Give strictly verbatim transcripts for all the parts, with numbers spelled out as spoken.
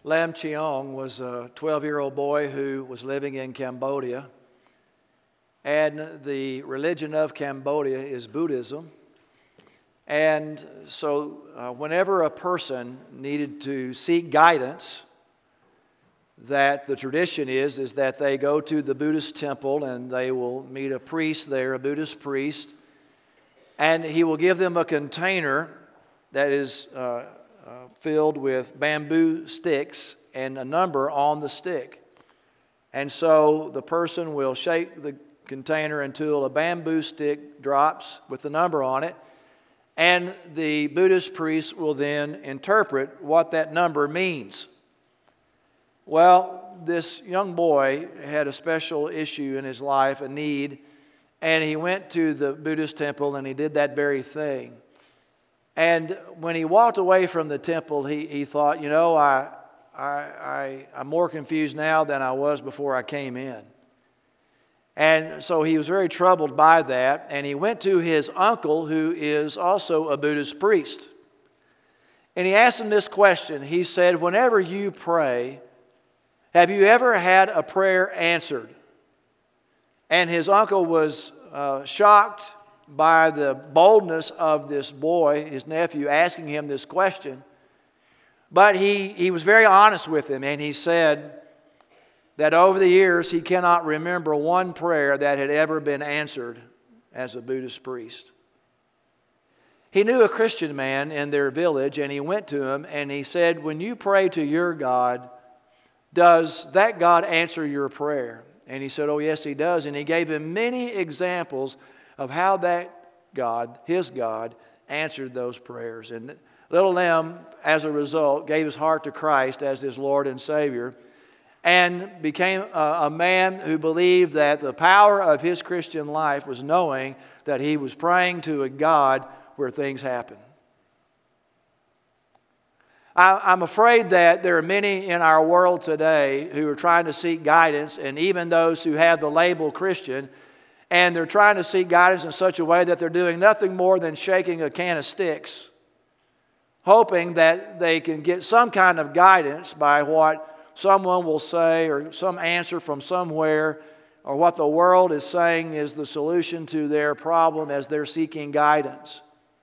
Lam Cheong was a twelve-year-old boy who was living in Cambodia. And the religion of Cambodia is Buddhism. And so uh, whenever a person needed to seek guidance, that the tradition is, is that they go to the Buddhist temple and they will meet a priest there, a Buddhist priest, and he will give them a container that is uh, uh, filled with bamboo sticks and a number on the stick. And so the person will shake the container until a bamboo stick drops with the number on it, and the Buddhist priest will then interpret what that number means. Well, this young boy had a special issue in his life, a need, and he went to the Buddhist temple and he did that very thing. And when he walked away from the temple, he, he thought, you know, I, I, I, I'm more confused now than I was before I came in. And so he was very troubled by that, and he went to his uncle, who is also a Buddhist priest. And he asked him this question. He said, whenever you pray, have you ever had a prayer answered? And his uncle was uh, shocked by the boldness of this boy, his nephew, asking him this question. But he, he was very honest with him, and he said that over the years he cannot remember one prayer that had ever been answered as a Buddhist priest. He knew a Christian man in their village, and he went to him and he said, when you pray to your God, does that God answer your prayer? And he said, oh yes, he does. And he gave him many examples of how that God, his God, answered those prayers. And little Lim, as a result, gave his heart to Christ as his Lord and Savior, and became a, a man who believed that the power of his Christian life was knowing that he was praying to a God where things happen. I, I'm afraid that there are many in our world today who are trying to seek guidance, and even those who have the label Christian, and they're trying to seek guidance in such a way that they're doing nothing more than shaking a can of sticks, hoping that they can get some kind of guidance by what someone will say or some answer from somewhere, or what the world is saying is the solution to their problem as they're seeking guidance.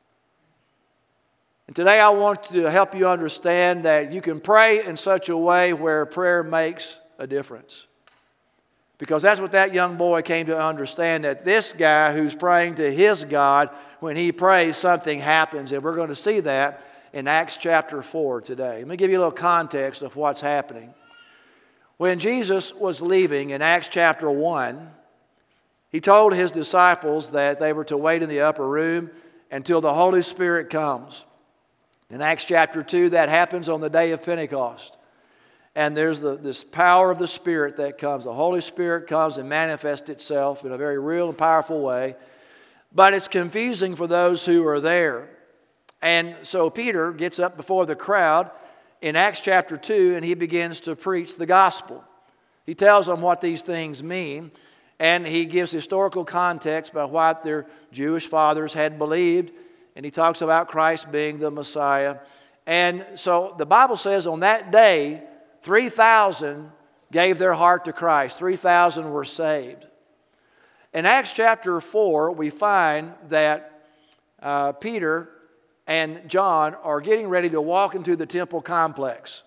And today I want to help you understand that you can pray in such a way where prayer makes a difference. Because that's what that young boy came to understand, that this guy who's praying to his God, when he prays, something happens. And we're going to see that in Acts chapter four today. Let me give you a little context of what's happening. When Jesus was leaving in Acts chapter one, he told his disciples that they were to wait in the upper room until the Holy Spirit comes. In Acts chapter two, that happens on the day of Pentecost. And there's the, this power of the Spirit that comes. The Holy Spirit comes and manifests itself in a very real and powerful way. But it's confusing for those who are there. And so Peter gets up before the crowd in Acts chapter two, and he begins to preach the gospel. He tells them what these things mean, and he gives historical context about what their Jewish fathers had believed. And he talks about Christ being the Messiah. And so the Bible says on that day, three thousand gave their heart to Christ. three thousand were saved. In Acts chapter four, we find that uh, Peter and John are getting ready to walk into the temple complex.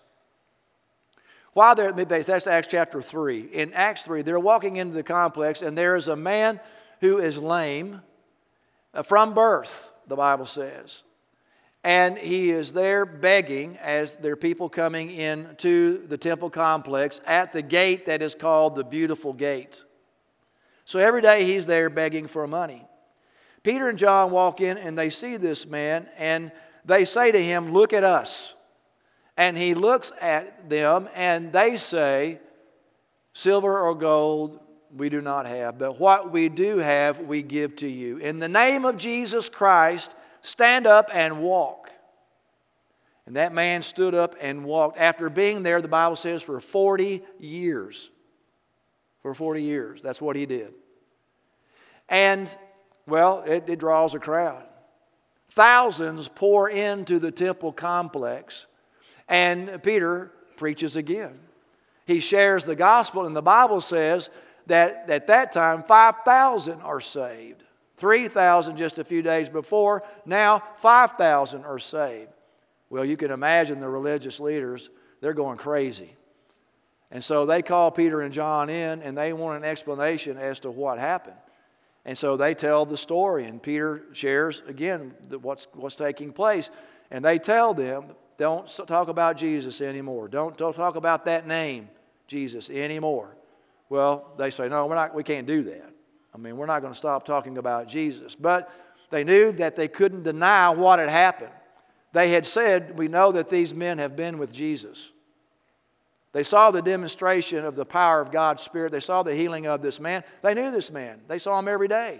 While they're at midbase, that's Acts chapter three. In Acts three, they're walking into the complex, and there is a man who is lame uh, from birth, the Bible says. And he is there begging as there are people coming into the temple complex at the gate that is called the Beautiful Gate. So every day he's there begging for money. Peter and John walk in and they see this man and they say to him, look at us. And he looks at them and they say, silver or gold we do not have, but what we do have we give to you. In the name of Jesus Christ, stand up and walk. And that man stood up and walked. After being there, the Bible says, for forty years. For forty years. That's what he did. And, well, it, it draws a crowd. Thousands pour into the temple complex. And Peter preaches again. He shares the gospel, and the Bible says that at that time five thousand are saved. three thousand just a few days before, now five thousand are saved. Well, you can imagine the religious leaders, they're going crazy. And so they call Peter and John in, and they want an explanation as to what happened. And so they tell the story, and Peter shares again what's, what's taking place. And they tell them, don't talk about Jesus anymore. Don't, don't talk about that name, Jesus, anymore. Well, they say, no, we're not, we can't do that. I mean, we're not going to stop talking about Jesus. But they knew that they couldn't deny what had happened. They had said, we know that these men have been with Jesus. They saw the demonstration of the power of God's Spirit. They saw the healing of this man. They knew this man. They saw him every day.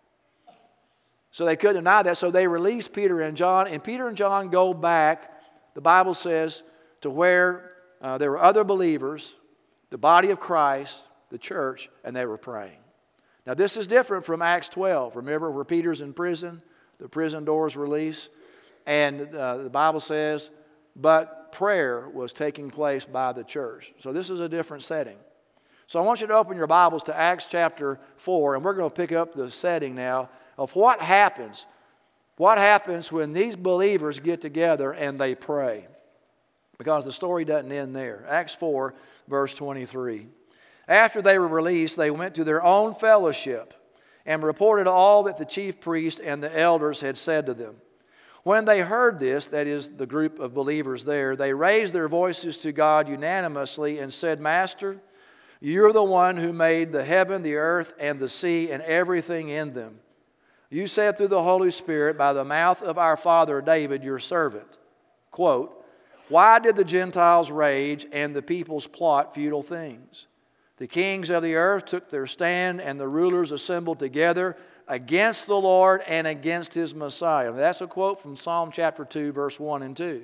So they couldn't deny that. So they released Peter and John. And Peter and John go back, the Bible says, to where uh, there were other believers, the body of Christ, the church, and they were praying. Now this is different from Acts twelve. Remember where Peter's in prison, the prison doors release, and uh, the Bible says, but prayer was taking place by the church. So this is a different setting. So I want you to open your Bibles to Acts chapter four, and we're going to pick up the setting now of what happens. What happens when these believers get together and they pray? Because the story doesn't end there. Acts four, verse twenty-three. After they were released, they went to their own fellowship and reported all that the chief priest and the elders had said to them. When they heard this, that is, the group of believers there, they raised their voices to God unanimously and said, Master, you're the one who made the heaven, the earth, and the sea, and everything in them. You said through the Holy Spirit by the mouth of our father David, your servant, quote, why did the Gentiles rage and the peoples plot futile things? The kings of the earth took their stand, and the rulers assembled together against the Lord and against His Messiah. That's a quote from Psalm chapter two, verse one and two.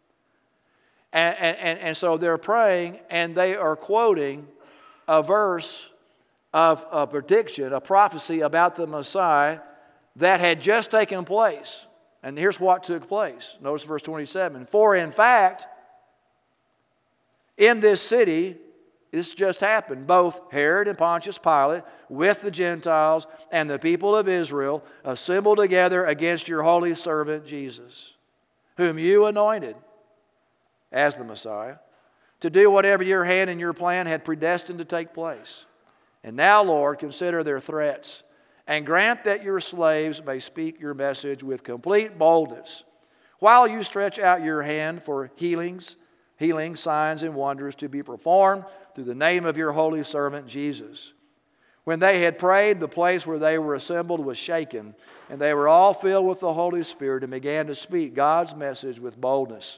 And, and, and so they're praying, and they are quoting a verse of a prediction, a prophecy about the Messiah that had just taken place. And here's what took place. Notice verse twenty-seven. For in fact, in this city, this just happened. Both Herod and Pontius Pilate with the Gentiles and the people of Israel assembled together against your holy servant Jesus, whom you anointed as the Messiah, to do whatever your hand and your plan had predestined to take place. And now, Lord, consider their threats and grant that your slaves may speak your message with complete boldness, while you stretch out your hand for healings, healing, signs, and wonders to be performed through the name of your holy servant Jesus. When they had prayed, the place where they were assembled was shaken, and they were all filled with the Holy Spirit and began to speak God's message with boldness.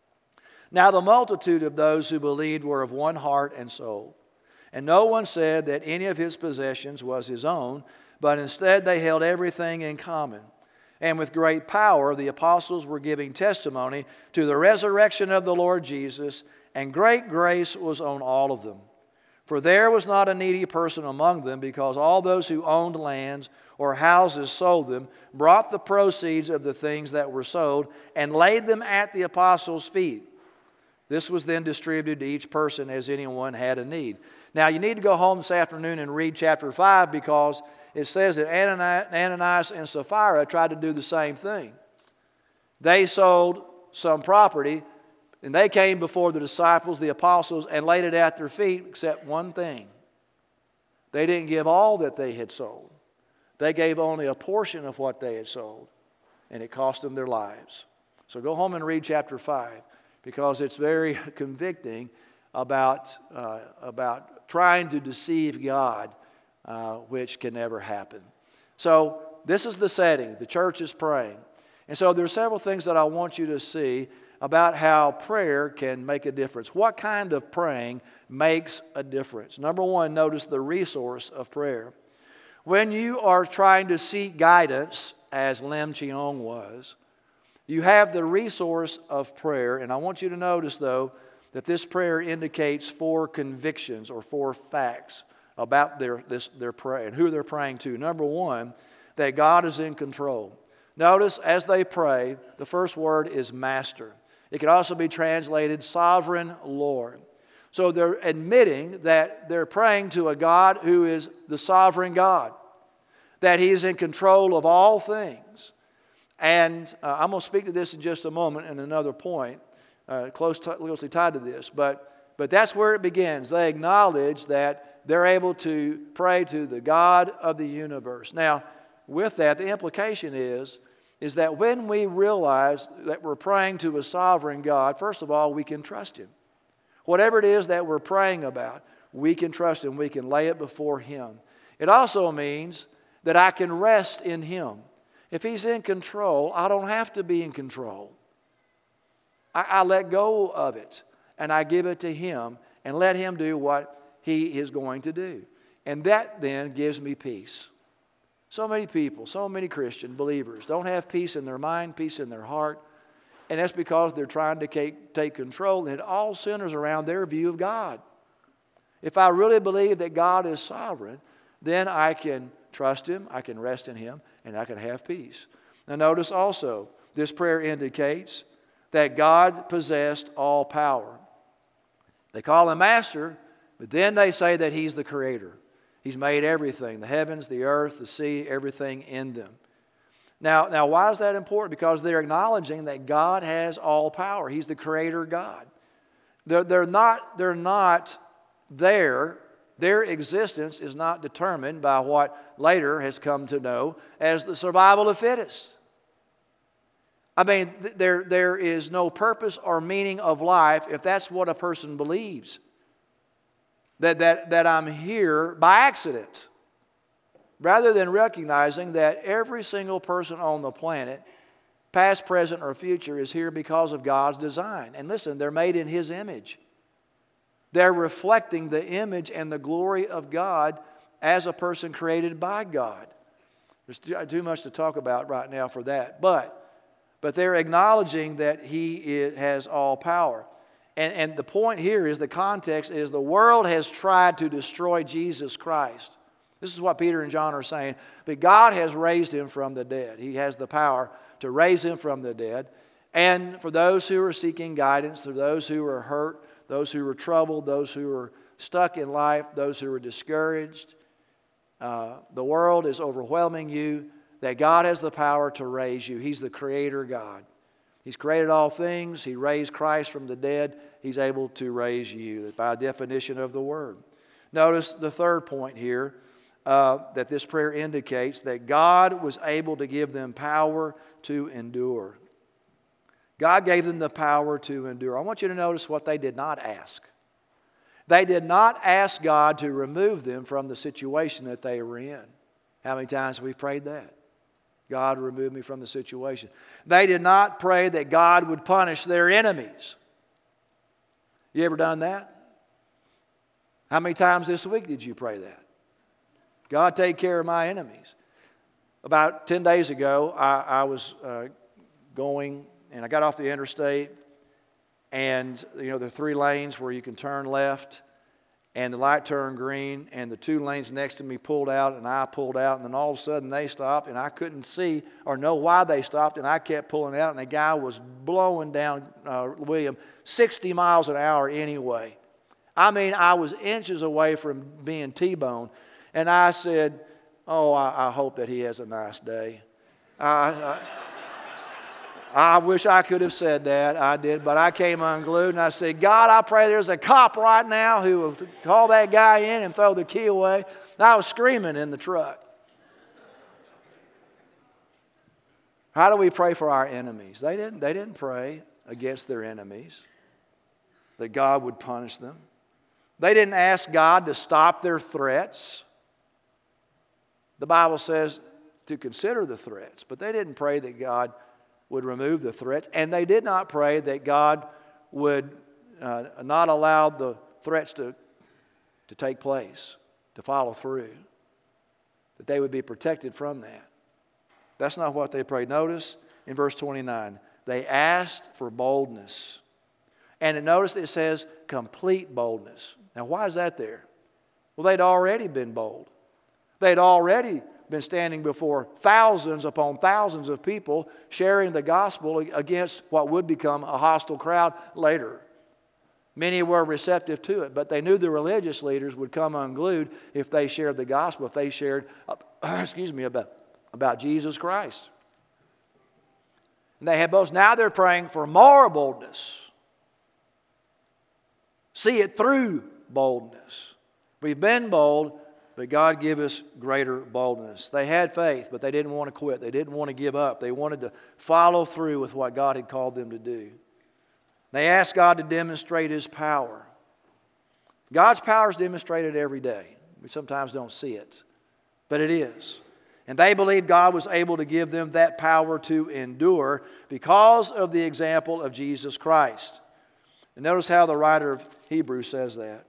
Now the multitude of those who believed were of one heart and soul, and no one said that any of his possessions was his own, but instead they held everything in common. And with great power the apostles were giving testimony to the resurrection of the Lord Jesus, and great grace was on all of them. For there was not a needy person among them, because all those who owned lands or houses sold them, brought the proceeds of the things that were sold, and laid them at the apostles' feet. This was then distributed to each person as anyone had a need. Now you need to go home this afternoon and read chapter five, because it says that Ananias and Sapphira tried to do the same thing. They sold some property, and they came before the disciples, the apostles, and laid it at their feet, except one thing. They didn't give all that they had sold. They gave only a portion of what they had sold, and it cost them their lives. So go home and read chapter five, because it's very convicting about, uh, about trying to deceive God, uh, which can never happen. So this is the setting. The church is praying. And so there are several things that I want you to see about how prayer can make a difference. What kind of praying makes a difference? Number one, notice the resource of prayer. When you are trying to seek guidance, as Lim Cheong was, you have the resource of prayer. And I want you to notice, though, that this prayer indicates four convictions or four facts about their, this, their prayer and who they're praying to. Number one, that God is in control. Notice as they pray, the first word is master. It can also be translated Sovereign Lord. So they're admitting that they're praying to a God who is the sovereign God, that He is in control of all things. And uh, I'm going to speak to this in just a moment in another point, uh, close to, closely tied to this. But, but that's where it begins. They acknowledge that they're able to pray to the God of the universe. Now, with that, the implication is, is that when we realize that we're praying to a sovereign God, first of all, we can trust Him. Whatever it is that we're praying about, we can trust Him. We can lay it before Him. It also means that I can rest in Him. If He's in control, I don't have to be in control. I, I let go of it, and I give it to Him, and let Him do what He is going to do. And that then gives me peace. So many people, so many Christian believers don't have peace in their mind, peace in their heart. And that's because they're trying to take, take control, and it all centers around their view of God. If I really believe that God is sovereign, then I can trust Him, I can rest in Him, and I can have peace. Now notice also, this prayer indicates that God possessed all power. They call Him Master, but then they say that He's the Creator. He's made everything, the heavens, the earth, the sea, everything in them. Now, now, why is that important? Because they're acknowledging that God has all power. He's the Creator God. They're, they're not, they're not there. Their existence is not determined by what later has come to know as the survival of the fittest. I mean, there, there is no purpose or meaning of life if that's what a person believes. That, that, that I'm here by accident. Rather than recognizing that every single person on the planet, past, present, or future, is here because of God's design. And listen, they're made in His image. They're reflecting the image and the glory of God as a person created by God. There's too, too much to talk about right now for that. But, but they're acknowledging that He is, has all power. And, and the point here is, the context is, the world has tried to destroy Jesus Christ. This is what Peter and John are saying. But God has raised Him from the dead. He has the power to raise Him from the dead. And for those who are seeking guidance, for those who are hurt, those who are troubled, those who are stuck in life, those who are discouraged, uh, the world is overwhelming you, that God has the power to raise you. He's the Creator God. He's created all things. He raised Christ from the dead. He's able to raise you by definition of the Word. Notice the third point here. Uh, that this prayer indicates that God was able to give them power to endure. God gave them the power to endure. I want you to notice what they did not ask. They did not ask God to remove them from the situation that they were in. How many times have we prayed that? God, remove me from the situation. They did not pray that God would punish their enemies. You ever done that? How many times this week did you pray that? God, take care of my enemies. About ten days ago, I, I was uh, going, and I got off the interstate, and you know, there are three lanes where you can turn left, and the light turned green, and the two lanes next to me pulled out, and I pulled out, and then all of a sudden they stopped, and I couldn't see or know why they stopped, and I kept pulling out, and the guy was blowing down uh, William sixty miles an hour anyway. I mean, I was inches away from being T-boned. And I said, oh, I, I hope that he has a nice day. I, I, I wish I could have said that. I did, but I came unglued and I said, God, I pray there's a cop right now who will call that guy in and throw the key away. And I was screaming in the truck. How do we pray for our enemies? They didn't, they didn't pray against their enemies, that God would punish them. They didn't ask God to stop their threats. The Bible says to consider the threats, but they didn't pray that God would remove the threats, and they did not pray that God would uh, not allow the threats to, to take place, to follow through, that they would be protected from that. That's not what they prayed. Notice in verse twenty-nine, they asked for boldness. And notice it says complete boldness. Now, why is that there? Well, they'd already been bold. They'd already been standing before thousands upon thousands of people sharing the gospel against what would become a hostile crowd later. Many were receptive to it, but they knew the religious leaders would come unglued if they shared the gospel, if they shared, uh, excuse me, about, about Jesus Christ. And they had both. Now they're praying for more boldness. See it through boldness. We've been bold, but God give us greater boldness. They had faith, but they didn't want to quit. They didn't want to give up. They wanted to follow through with what God had called them to do. They asked God to demonstrate His power. God's power is demonstrated every day. We sometimes don't see it, but it is. And they believed God was able to give them that power to endure because of the example of Jesus Christ. And notice how the writer of Hebrews says that.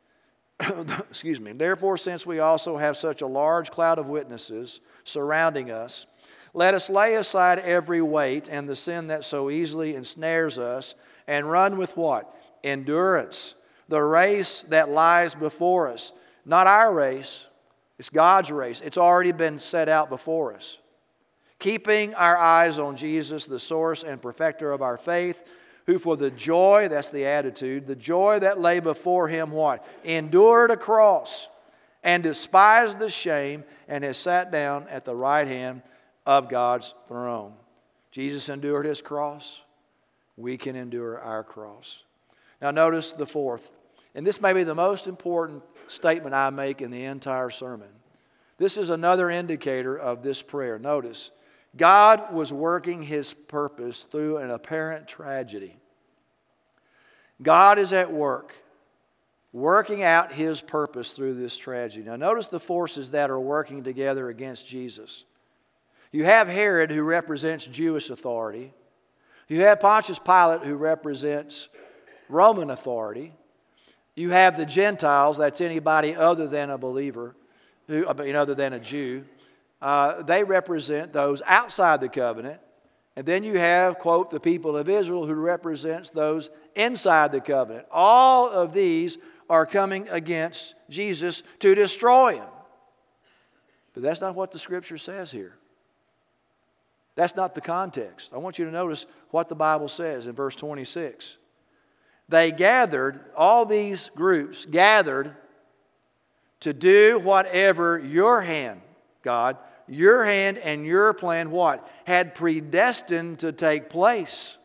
Excuse me. Therefore, since we also have such a large cloud of witnesses surrounding us, let us lay aside every weight and the sin that so easily ensnares us, and run with what? Endurance. The race that lies before us. Not our race. It's God's race. It's already been set out before us. Keeping our eyes on Jesus, the source and perfecter of our faith, who for the joy, that's the attitude, the joy that lay before Him, what? Endured a cross and despised the shame and has sat down at the right hand of God's throne. Jesus endured His cross. We can endure our cross. Now notice the fourth. And this may be the most important statement I make in the entire sermon. This is another indicator of this prayer. Notice, God was working His purpose through an apparent tragedy. God is at work, working out His purpose through this tragedy. Now notice the forces that are working together against Jesus. You have Herod, who represents Jewish authority. You have Pontius Pilate, who represents Roman authority. You have the Gentiles, that's anybody other than a believer, who, I mean, other than a Jew. Uh, they represent those outside the covenant. And then you have, quote, the people of Israel, who represents those inside the covenant. All of these are coming against Jesus to destroy Him. But that's not what the Scripture says here. That's not the context. I want you to notice what the Bible says in verse twenty-six. They gathered, all these groups gathered to do whatever your hand, God, your hand and your plan, what? Had predestined to take place.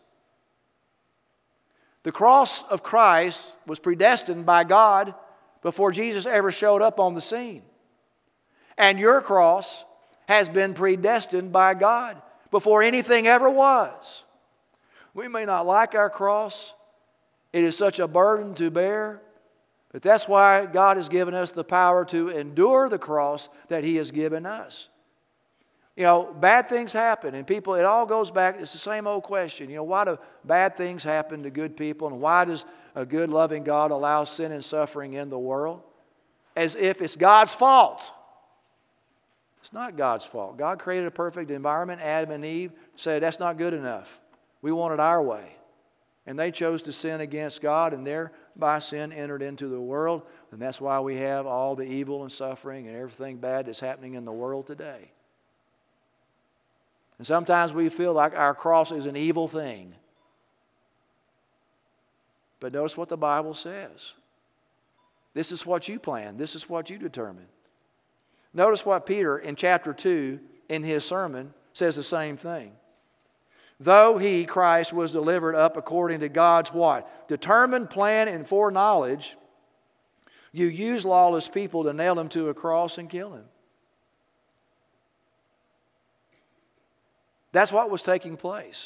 The cross of Christ was predestined by God before Jesus ever showed up on the scene. And your cross has been predestined by God before anything ever was. We may not like our cross. It is such a burden to bear. But that's why God has given us the power to endure the cross that He has given us. You know, bad things happen, and people, it all goes back, it's the same old question. You know, why do bad things happen to good people, and why does a good, loving God allow sin and suffering in the world? As if it's God's fault. It's not God's fault. God created a perfect environment. Adam and Eve said, that's not good enough. We want it our way. And they chose to sin against God, and thereby sin entered into the world. And that's why we have all the evil and suffering and everything bad that's happening in the world today. And sometimes we feel like our cross is an evil thing. But notice what the Bible says. This is what you plan. This is what you determine. Notice what Peter in chapter two in his sermon says the same thing. Though He, Christ, was delivered up according to God's what? Determined plan and foreknowledge, you use lawless people to nail Him to a cross and kill Him. That's what was taking place.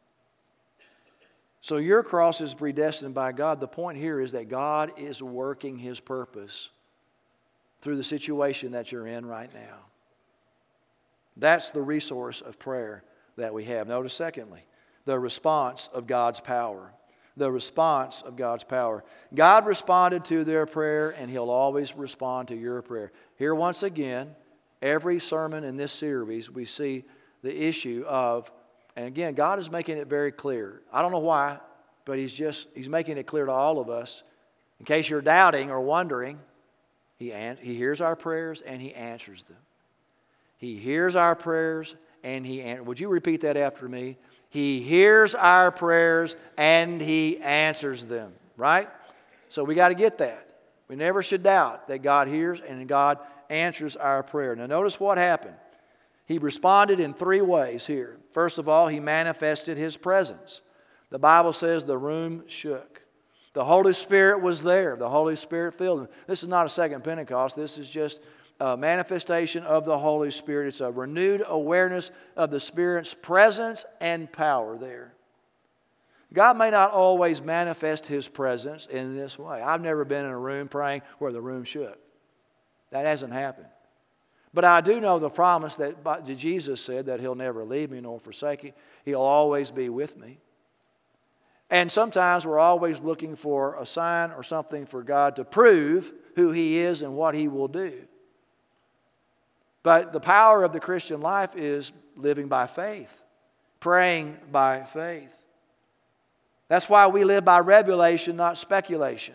So your cross is predestined by God. The point here is that God is working His purpose through the situation that you're in right now. That's the resource of prayer that we have. Notice, secondly, the response of God's power. The response of God's power. God responded to their prayer, and He'll always respond to your prayer. Here, once again, every sermon in this series, we see the issue of, and again, God is making it very clear. I don't know why, but He's just, He's making it clear to all of us. In case you're doubting or wondering, He, an- he hears our prayers and He answers them. He hears our prayers and He answers. Would you repeat that after me? He hears our prayers and He answers them. Right? So we got to get that. We never should doubt that God hears and God answers our prayer. Now notice what happened. He responded in three ways here. First of all, He manifested His presence. The Bible says the room shook. The Holy Spirit was there. The Holy Spirit filled them. This is not a second Pentecost. This is just a manifestation of the Holy Spirit. It's a renewed awareness of the Spirit's presence and power there. God may not always manifest His presence in this way. I've never been in a room praying where the room shook. That hasn't happened. But I do know the promise that Jesus said that He'll never leave me nor forsake me. He'll always be with me. And sometimes we're always looking for a sign or something for God to prove who He is and what He will do. But the power of the Christian life is living by faith, praying by faith. That's why we live by revelation, not speculation.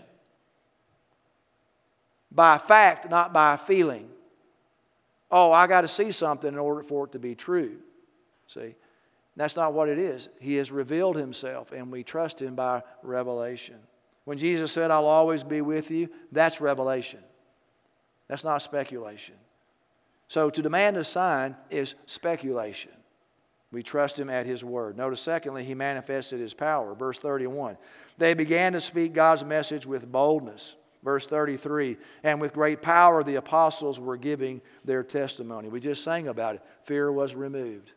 By fact, not by feeling. Oh, I got to see something in order for it to be true. See, that's not what it is. He has revealed Himself, and we trust Him by revelation. When Jesus said, I'll always be with you, that's revelation. That's not speculation. So to demand a sign is speculation. We trust Him at His word. Notice, secondly, He manifested His power. Verse thirty-one. They began to speak God's message with boldness. Verse thirty-three. And with great power the apostles were giving their testimony. We just sang about it. Fear was removed.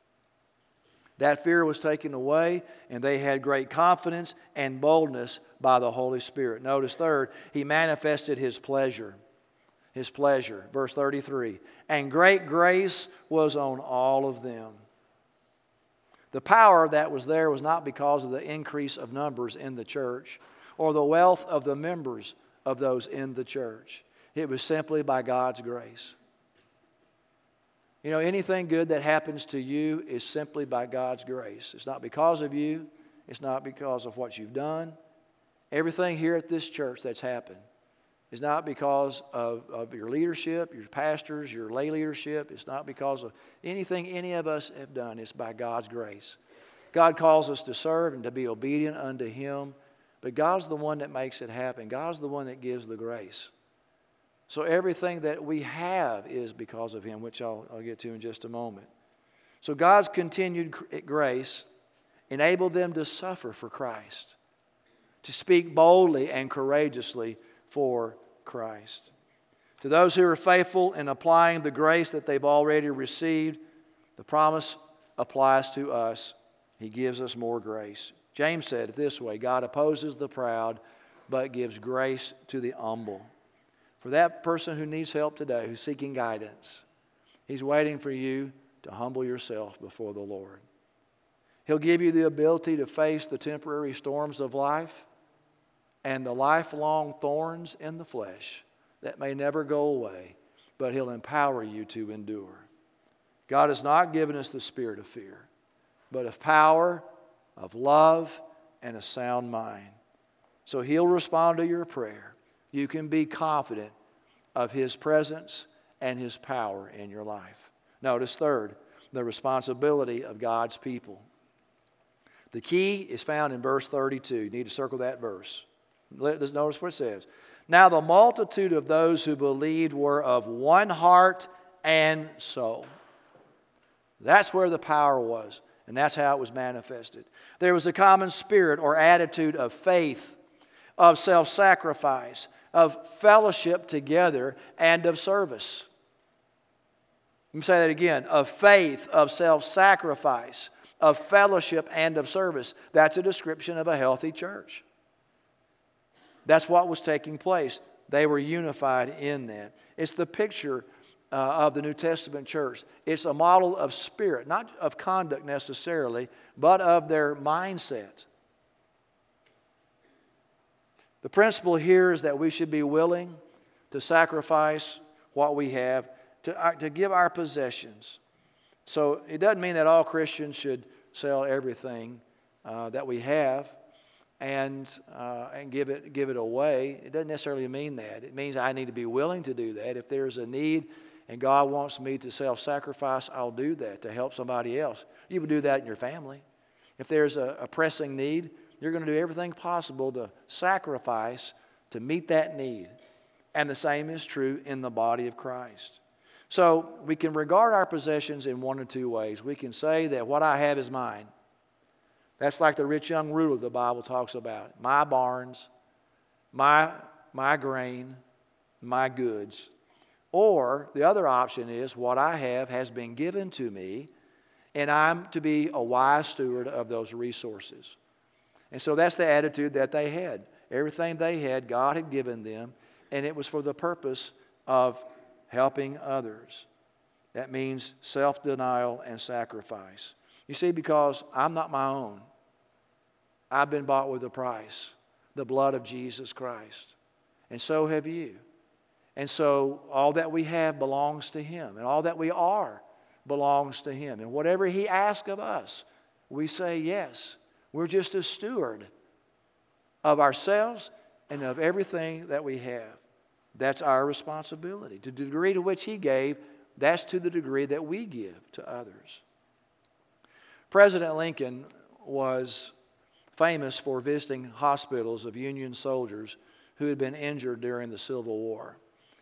That fear was taken away, and they had great confidence and boldness by the Holy Spirit. Notice, third, He manifested His pleasure. His pleasure. Verse thirty-three. And great grace was on all of them. The power that was there was not because of the increase of numbers in the church or the wealth of the members of those in the church. It was simply by God's grace. You know, anything good that happens to you is simply by God's grace. It's not because of you. It's not because of what you've done. Everything here at this church that's happened is not because of, of your leadership, your pastors, your lay leadership. It's not because of anything any of us have done. It's by God's grace. God calls us to serve and to be obedient unto Him. But God's the one that makes it happen. God's the one that gives the grace. So everything that we have is because of Him, which I'll, I'll get to in just a moment. So God's continued grace enabled them to suffer for Christ, to speak boldly and courageously for Christ. To those who are faithful in applying the grace that they've already received, the promise applies to us. He gives us more grace. James said it this way, God opposes the proud, but gives grace to the humble. For that person who needs help today, who's seeking guidance, He's waiting for you to humble yourself before the Lord. He'll give you the ability to face the temporary storms of life and the lifelong thorns in the flesh that may never go away, but He'll empower you to endure. God has not given us the spirit of fear, but of power, of love, and a sound mind. So He'll respond to your prayer. You can be confident of His presence and His power in your life. Notice, third, the responsibility of God's people. The key is found in verse thirty-two. You need to circle that verse. Let's notice what it says. Now the multitude of those who believed were of one heart and soul. That's where the power was, and that's how it was manifested. There was a common spirit or attitude of faith, of self-sacrifice, of fellowship together, and of service. Let me say that again. Of faith, of self-sacrifice, of fellowship, and of service. That's a description of a healthy church. That's what was taking place. They were unified in that. It's the picture uh, of the New Testament church. It's a model of spirit, not of conduct necessarily, but of their mindset. The principle here is that we should be willing to sacrifice what we have, to, uh, to give our possessions. So it doesn't mean that all Christians should sell everything uh, that we have and uh, and give it give it away. It doesn't necessarily mean that. It means I need to be willing to do that. If there's a need and God wants me to self-sacrifice, I'll do that to help somebody else. You would do that in your family. If there's a, a pressing need, you're going to do everything possible to sacrifice to meet that need. And the same is true in the body of Christ. So we can regard our possessions in one or two ways. We can say that what I have is mine. That's like the rich young ruler the Bible talks about. My barns, my, my grain, my goods. Or the other option is what I have has been given to me, and I'm to be a wise steward of those resources. And so that's the attitude that they had. Everything they had, God had given them, and it was for the purpose of helping others. That means self-denial and sacrifice. You see, because I'm not my own. I've been bought with a price, the blood of Jesus Christ. And so have you. And so all that we have belongs to Him, and all that we are belongs to Him. And whatever He asks of us, we say yes. We're just a steward of ourselves and of everything that we have. That's our responsibility. To the degree to which He gave, that's to the degree that we give to others. President Lincoln was famous for visiting hospitals of Union soldiers who had been injured during the Civil War.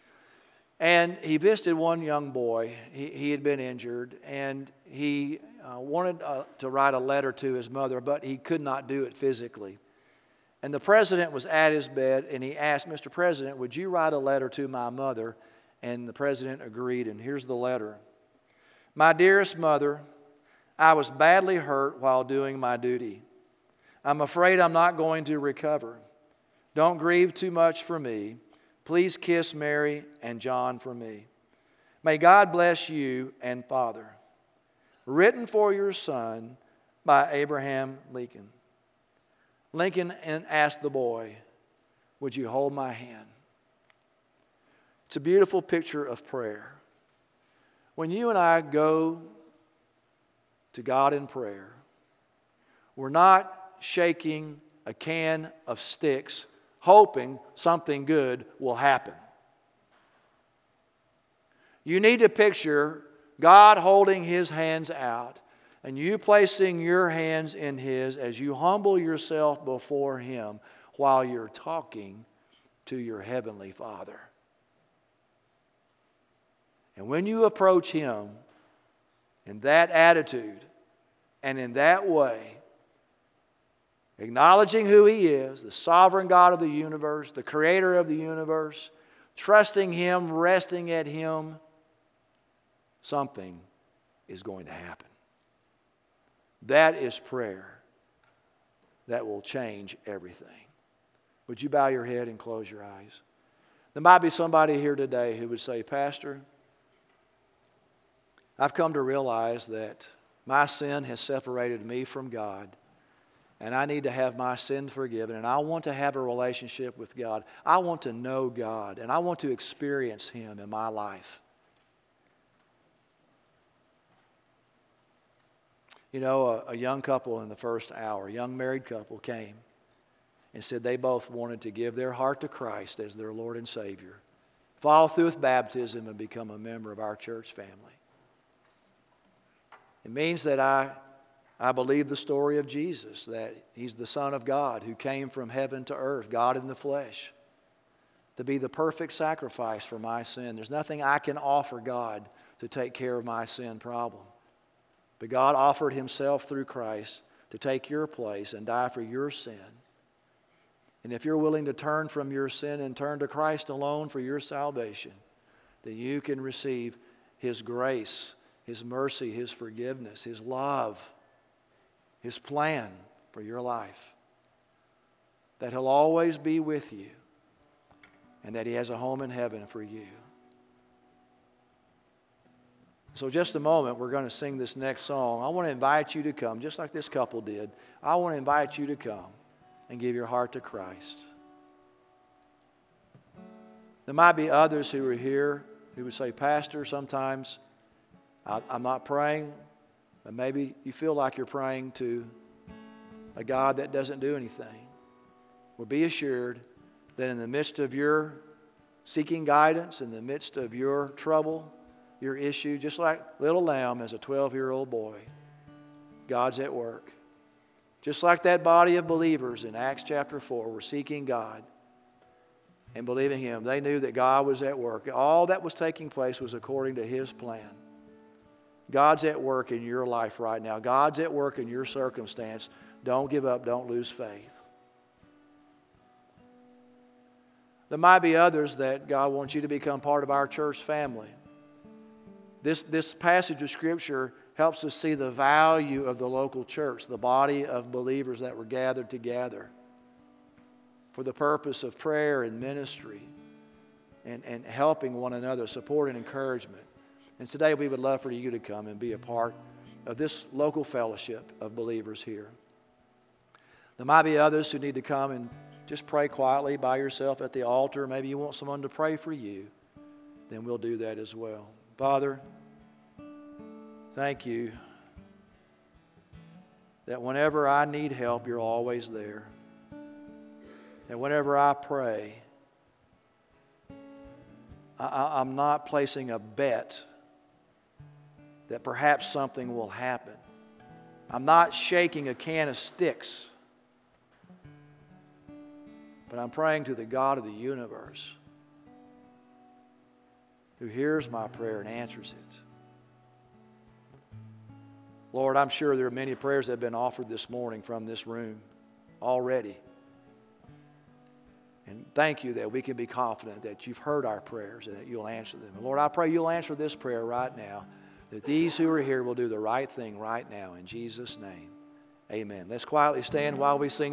And he visited one young boy. He, he had been injured, and he uh, wanted uh, to write a letter to his mother, but he could not do it physically. And the president was at his bed, and he asked, Mister President, would you write a letter to my mother? And the president agreed, and here's the letter. My dearest mother, I was badly hurt while doing my duty. I'm afraid I'm not going to recover. Don't grieve too much for me. Please kiss Mary and John for me. May God bless you and Father. Written for your son by Abraham Lincoln. Lincoln asked the boy, would you hold my hand? It's a beautiful picture of prayer. When you and I go to God in prayer, we're not shaking a can of sticks hoping something good will happen. You need to picture God holding His hands out and you placing your hands in His as you humble yourself before Him while you're talking to your Heavenly Father. And when you approach Him in that attitude and in that way, acknowledging who He is, the sovereign God of the universe, the creator of the universe, trusting Him, resting at Him, something is going to happen. That is prayer that will change everything. Would you bow your head and close your eyes? There might be somebody here today who would say, Pastor, I've come to realize that my sin has separated me from God. And I need to have my sin forgiven. And I want to have a relationship with God. I want to know God. And I want to experience Him in my life. You know, a, a young couple in the first hour, a young married couple came and said they both wanted to give their heart to Christ as their Lord and Savior. Follow through with baptism and become a member of our church family. It means that I... I believe the story of Jesus, that He's the Son of God who came from heaven to earth, God in the flesh, to be the perfect sacrifice for my sin. There's nothing I can offer God to take care of my sin problem. But God offered Himself through Christ to take your place and die for your sin. And if you're willing to turn from your sin and turn to Christ alone for your salvation, then you can receive His grace, His mercy, His forgiveness, His love, His plan for your life. That He'll always be with you and that He has a home in heaven for you. So just a moment, we're going to sing this next song. I want to invite you to come, just like this couple did. I want to invite you to come and give your heart to Christ. There might be others who are here who would say, Pastor, sometimes I'm not praying. But maybe you feel like you're praying to a God that doesn't do anything. Well, be assured that in the midst of your seeking guidance, in the midst of your trouble, your issue, just like little lamb as a twelve-year-old boy. God's at work. Just like that body of believers in Acts chapter four were seeking God and believing Him. They knew that God was at work. All that was taking place was according to His plan. God's at work in your life right now. God's at work in your circumstance. Don't give up. Don't lose faith. There might be others that God wants you to become part of our church family. This, this passage of Scripture helps us see the value of the local church, the body of believers that were gathered together for the purpose of prayer and ministry and, and helping one another, support and encouragement. And today we would love for you to come and be a part of this local fellowship of believers here. There might be others who need to come and just pray quietly by yourself at the altar. Maybe you want someone to pray for you. Then we'll do that as well. Father, thank you that whenever I need help, you're always there. That whenever I pray, I, I'm not placing a bet that perhaps something will happen. I'm not shaking a can of sticks, but I'm praying to the God of the universe who hears my prayer and answers it. Lord, I'm sure there are many prayers that have been offered this morning from this room already. And thank you that we can be confident that you've heard our prayers and that you'll answer them. And Lord, I pray you'll answer this prayer right now, that these who are here will do the right thing right now. In Jesus' name, amen. Let's quietly stand while we sing.